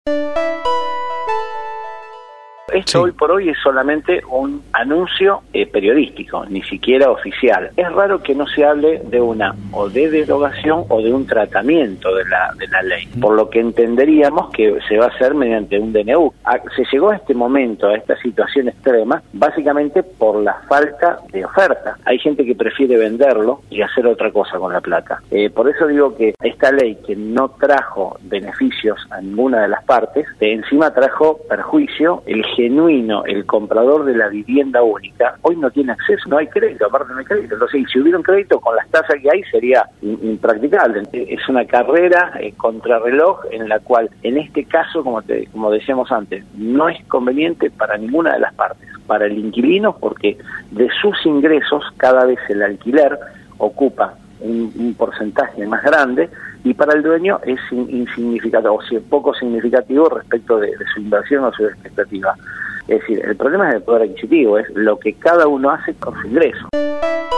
Esto hoy por hoy es solamente un anuncio periodístico, ni siquiera oficial. Es raro que no se hable de una o de derogación o de un tratamiento de la ley, por lo que entenderíamos que se va a hacer mediante un DNU. Se llegó a este momento, a esta situación extrema, básicamente por la falta de oferta. Hay gente que prefiere venderlo y hacer otra cosa con la plata. Por eso digo que esta ley, que no trajo beneficios a ninguna de las partes, encima trajo perjuicio. El comprador de la vivienda única hoy no tiene acceso, no hay crédito, aparte no hay crédito. Entonces, si hubiera un crédito con las tasas que hay, sería impracticable. Es una carrera contrarreloj en la cual, en este caso, como decíamos antes, no es conveniente para ninguna de las partes. Para el inquilino, porque de sus ingresos cada vez el alquiler ocupa un porcentaje más grande, y para el dueño es insignificativo, o sea, poco significativo respecto de su inversión o su expectativa. Es decir, el problema es el poder adquisitivo, es lo que cada uno hace con su ingreso.